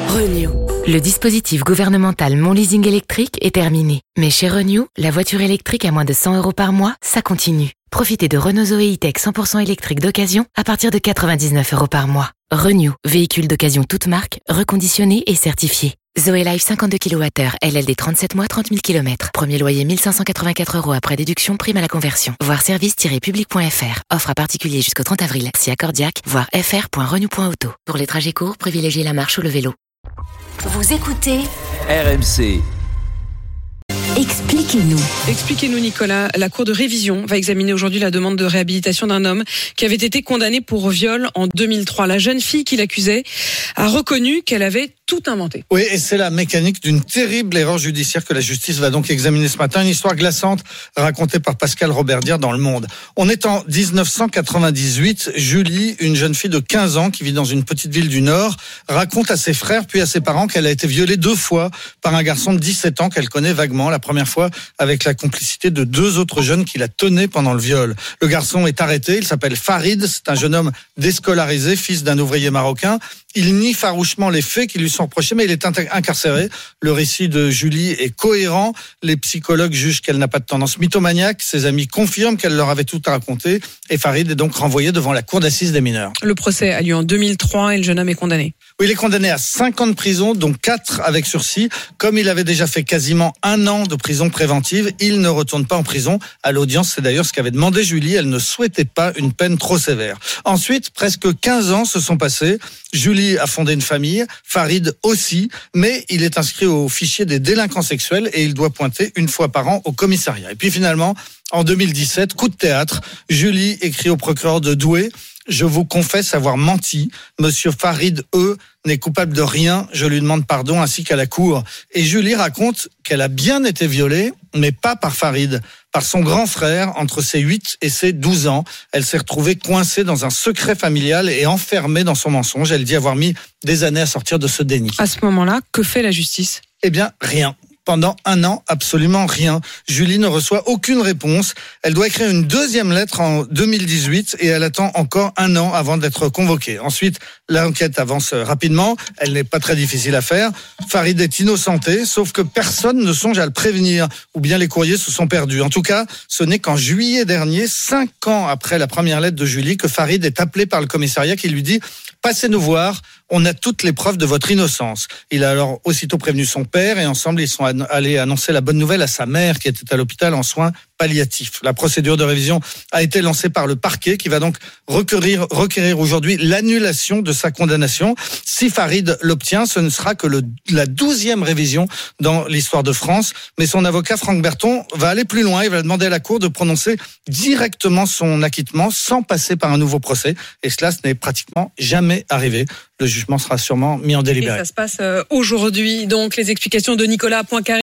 Renew. Le dispositif gouvernemental Mon Leasing électrique est terminé. Mais chez Renew, la voiture électrique à moins de 100 € par mois, ça continue. Profitez de Renault Zoe E-Tech 100% électrique d'occasion à partir de 99 € par mois. Renew, véhicule d'occasion toute marque, reconditionné et certifié. Zoe Life 52 kWh, LLD 37 mois, 30 000 km. Premier loyer 1584 € après déduction, prime à la conversion. Voir service-public.fr. Offre à particulier jusqu'au 30 avril. Si accordiaque, voir fr.renew.auto. Pour les trajets courts, privilégiez la marche ou le vélo. Vous écoutez RMC. Expliquez-nous Nicolas, la Cour de révision va examiner aujourd'hui la demande de réhabilitation d'un homme qui avait été condamné pour viol en 2003. La jeune fille qui l'accusait a reconnu qu'elle avait tout inventé. Oui, et c'est la mécanique d'une terrible erreur judiciaire que la justice va donc examiner ce matin. Une histoire glaçante racontée par Pascal Roberdière dans Le Monde. On est en 1998. Julie, une jeune fille de 15 ans qui vit dans une petite ville du Nord, raconte à ses frères puis à ses parents qu'elle a été violée 2 fois par un garçon de 17 ans qu'elle connaît vaguement. La première fois avec la complicité de 2 autres jeunes qui la tenaient pendant le viol. Le garçon est arrêté, il s'appelle Farid, c'est un jeune homme déscolarisé, fils d'un ouvrier marocain. Il nie farouchement les faits qui lui sont reprochés, mais il est incarcéré. Le récit de Julie est cohérent. Les psychologues jugent qu'elle n'a pas de tendance mythomaniaque. Ses amis confirment qu'elle leur avait tout à raconter. Et Farid est donc renvoyé devant la cour d'assises des mineurs. Le procès a lieu en 2003 et le jeune homme est condamné. Oui, il est condamné à 5 ans de prison, dont 4 avec sursis. Comme il avait déjà fait quasiment 1 an de prison préventive, il ne retourne pas en prison. À l'audience, c'est d'ailleurs ce qu'avait demandé Julie. Elle ne souhaitait pas une peine trop sévère. Ensuite, presque 15 ans se sont passés. Julie a fondé une famille, Farid aussi, mais il est inscrit au fichier des délinquants sexuels et il doit pointer 1 fois par an au commissariat. Et puis finalement, en 2017, coup de théâtre, Julie écrit au procureur de Douai: je vous confesse avoir menti. Monsieur Farid, n'est coupable de rien. Je lui demande pardon ainsi qu'à la cour. Et Julie raconte qu'elle a bien été violée, mais pas par Farid, par son grand frère entre ses 8 et ses 12 ans. Elle s'est retrouvée coincée dans un secret familial et enfermée dans son mensonge. Elle dit avoir mis des années à sortir de ce déni. À ce moment-là, que fait la justice ? Eh bien, rien. Pendant 1 an, absolument rien. Julie ne reçoit aucune réponse. Elle doit écrire une 2e lettre en 2018 et elle attend encore 1 an avant d'être convoquée. Ensuite, l'enquête avance rapidement. Elle n'est pas très difficile à faire. Farid est innocenté, sauf que personne ne songe à le prévenir, ou bien les courriers se sont perdus. En tout cas, ce n'est qu'en juillet dernier, 5 ans après la première lettre de Julie, que Farid est appelé par le commissariat qui lui dit: passez nous voir, on a toutes les preuves de votre innocence. Il a alors aussitôt prévenu son père et ensemble ils sont allés annoncer la bonne nouvelle à sa mère qui était à l'hôpital en soins palliatifs. La procédure de révision a été lancée par le parquet qui va donc requérir aujourd'hui l'annulation de sa condamnation. Si Farid l'obtient, ce ne sera que la 12e révision dans l'histoire de France. Mais son avocat Franck Berton va aller plus loin. Il va demander à la Cour de prononcer directement son acquittement sans passer par un nouveau procès. Et cela, ce n'est pratiquement jamais arrivé. Le jugement sera sûrement mis en délibéré. Et ça se passe aujourd'hui. Donc, les explications de Nicolas Poincaré.